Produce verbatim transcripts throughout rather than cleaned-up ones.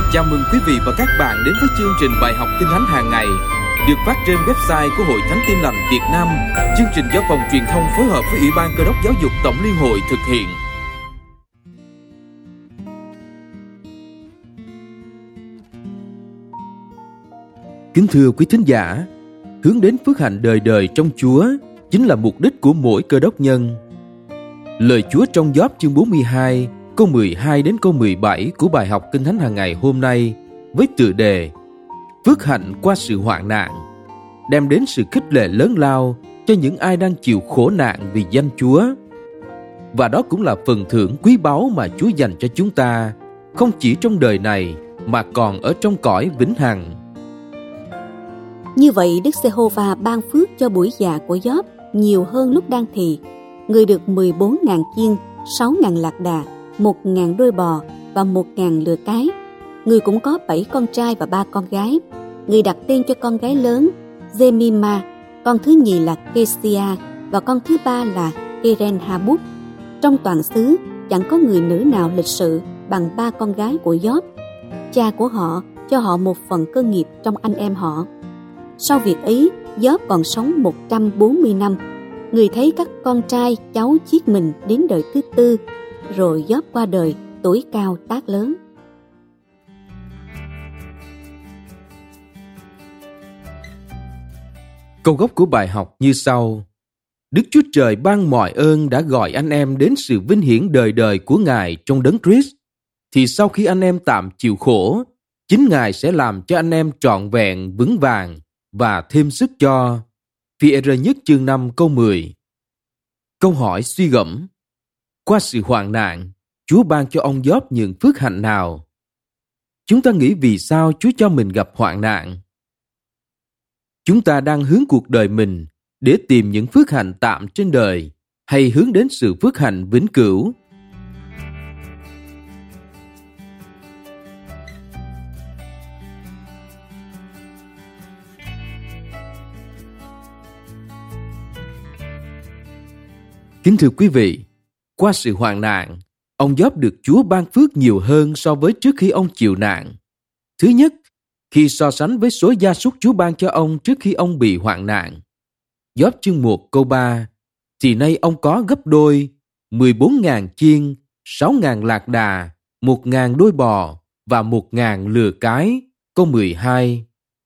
Chào mừng quý vị và các bạn đến với chương trình bài học Kinh Thánh hàng ngày được phát trên website của Hội Thánh Tin Lành Việt Nam. Chương trình do Phòng Truyền thông phối hợp với Ủy ban Cơ đốc Giáo dục Tổng Liên hội thực hiện. Kính thưa quý thính giả, hướng đến phước hạnh đời đời trong Chúa chính là mục đích của mỗi Cơ đốc nhân. Lời Chúa trong Gióp chương bốn mươi hai, câu mười hai đến câu mười bảy của bài học Kinh Thánh hàng ngày hôm nay với tựa đề Phước hạnh qua sự hoạn nạn đem đến sự khích lệ lớn lao cho những ai đang chịu khổ nạn vì danh Chúa. Và đó cũng là phần thưởng quý báu mà Chúa dành cho chúng ta, không chỉ trong đời này mà còn ở trong cõi vĩnh hằng. Như vậy Đức Giê-hô-va ban phước cho buổi dạ của Gióp nhiều hơn lúc đang thì. Người được mười bốn ngàn chiên, sáu ngàn lạc đà, một ngàn đôi bò và một ngàn lừa cái. Người cũng có bảy con trai và ba con gái. Người đặt tên cho con gái lớn Jemima, con thứ nhì là Kesia và con thứ ba là Keren-Habuk. Trong toàn xứ chẳng có người nữ nào lịch sự bằng ba con gái của Gióp. Cha của họ cho họ một phần cơ nghiệp trong anh em họ. Sau việc ấy, Gióp còn sống một trăm bốn mươi năm. Người thấy các con trai cháu chiết mình đến đời thứ tư, rồi Gióp qua đời tuổi cao tác lớn. Câu gốc của bài học như sau: Đức Chúa Trời ban mọi ơn đã gọi anh em đến sự vinh hiển đời đời của Ngài trong Đấng Christ, thì sau khi anh em tạm chịu khổ, chính Ngài sẽ làm cho anh em trọn vẹn, vững vàng và thêm sức cho. Phi-e-rơ nhất chương năm câu mười. Câu hỏi suy gẫm: qua sự hoạn nạn, Chúa ban cho ông Gióp những phước hạnh nào? Chúng ta nghĩ vì sao Chúa cho mình gặp hoạn nạn? Chúng ta đang hướng cuộc đời mình để tìm những phước hạnh tạm trên đời, hay hướng đến sự phước hạnh vĩnh cửu? Kính thưa quý vị, qua sự hoạn nạn, ông Gióp được Chúa ban phước nhiều hơn so với trước khi ông chịu nạn. Thứ nhất, khi so sánh với số gia súc Chúa ban cho ông trước khi ông bị hoạn nạn. Gióp chương một câu ba, thì nay ông có gấp đôi, mười bốn ngàn chiên, sáu ngàn lạc đà, một ngàn đôi bò và một ngàn lừa cái, câu mười hai.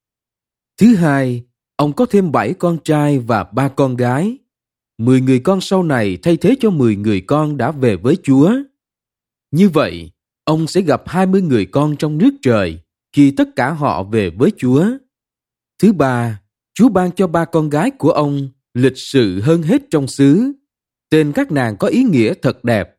Thứ hai, ông có thêm bảy con trai và ba con gái. Mười người con sau này thay thế cho mười người con đã về với Chúa. Như vậy, ông sẽ gặp hai mươi người con trong nước trời khi tất cả họ về với Chúa. Thứ ba, Chúa ban cho ba con gái của ông lịch sự hơn hết trong xứ. Tên các nàng có ý nghĩa thật đẹp.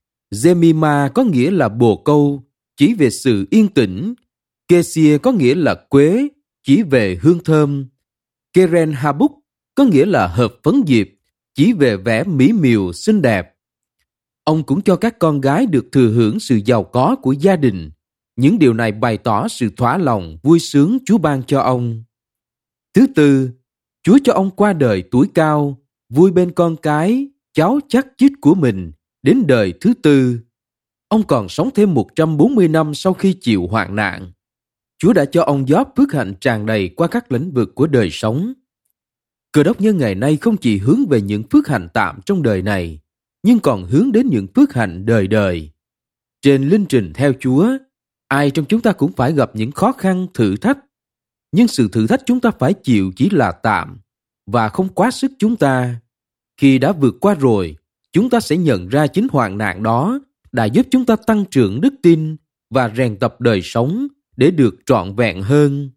Jemima có nghĩa là bồ câu, chỉ về sự yên tĩnh. Kesia có nghĩa là quế, chỉ về hương thơm. Keren-Habuk có nghĩa là hợp phấn diệp, chỉ về vẻ mỹ miều xinh đẹp. Ông cũng cho các con gái được thừa hưởng sự giàu có của gia đình. Những điều này bày tỏ sự thỏa lòng, vui sướng Chúa ban cho ông. Thứ tư, Chúa cho ông qua đời tuổi cao, vui bên con cái, cháu chắc chít của mình, đến đời thứ tư. Ông còn sống thêm một trăm bốn mươi năm sau khi chịu hoạn nạn. Chúa đã cho ông Gióp phước hạnh tràn đầy qua các lĩnh vực của đời sống. Cơ đốc nhân ngày nay không chỉ hướng về những phước hạnh tạm trong đời này, nhưng còn hướng đến những phước hạnh đời đời. Trên linh trình theo Chúa, ai trong chúng ta cũng phải gặp những khó khăn, thử thách. Nhưng sự thử thách chúng ta phải chịu chỉ là tạm và không quá sức chúng ta. Khi đã vượt qua rồi, chúng ta sẽ nhận ra chính hoạn nạn đó đã giúp chúng ta tăng trưởng đức tin và rèn tập đời sống để được trọn vẹn hơn.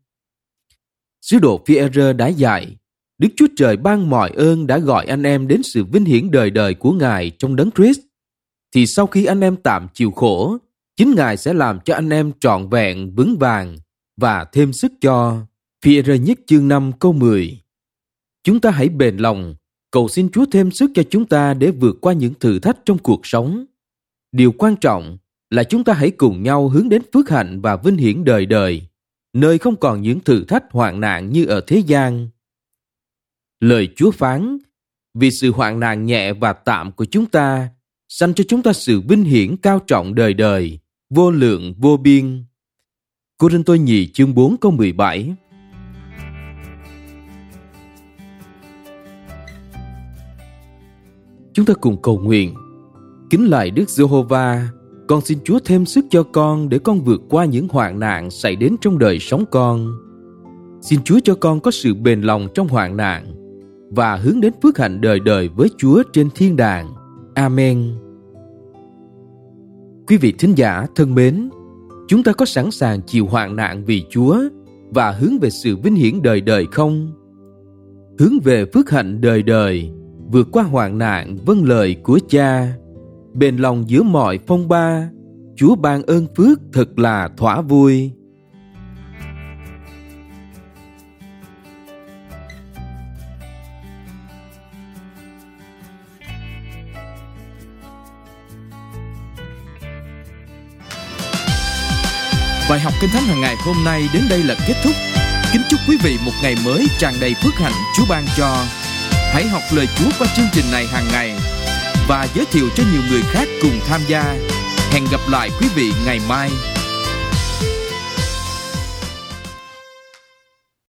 Sứ đồ Phi-e-rơ đã dạy, Đức Chúa Trời ban mọi ơn đã gọi anh em đến sự vinh hiển đời đời của Ngài trong Đấng Christ. Thì sau khi anh em tạm chịu khổ, chính Ngài sẽ làm cho anh em trọn vẹn, vững vàng và thêm sức cho. Phi-e-rơ nhất chương năm câu mười. Chúng ta hãy bền lòng, cầu xin Chúa thêm sức cho chúng ta để vượt qua những thử thách trong cuộc sống. Điều quan trọng là chúng ta hãy cùng nhau hướng đến phước hạnh và vinh hiển đời đời, nơi không còn những thử thách hoạn nạn như ở thế gian. Lời Chúa phán, vì sự hoạn nạn nhẹ và tạm của chúng ta, sanh cho chúng ta sự vinh hiển cao trọng đời đời, vô lượng vô biên. Cô-rinh-tô nhì chương bốn câu mười bảy. Chúng ta cùng cầu nguyện. Kính lạy Đức Giê-hô-va, con xin Chúa thêm sức cho con để con vượt qua những hoạn nạn xảy đến trong đời sống con. Xin Chúa cho con có sự bền lòng trong hoạn nạn và hướng đến phước hạnh đời đời với Chúa trên thiên đàng. Amen. Quý vị thính giả thân mến, chúng ta có sẵn sàng chịu hoạn nạn vì Chúa và hướng về sự vinh hiển đời đời không? Hướng về phước hạnh đời đời, vượt qua hoạn nạn vâng lời của Cha, bền lòng giữa mọi phong ba, Chúa ban ơn phước thật là thỏa vui. Bài học Kinh Thánh hàng ngày hôm nay đến đây là kết thúc. Kính chúc quý vị một ngày mới tràn đầy phước hạnh Chúa ban cho. Hãy học lời Chúa qua chương trình này hàng ngày và giới thiệu cho nhiều người khác cùng tham gia. Hẹn gặp lại quý vị ngày mai.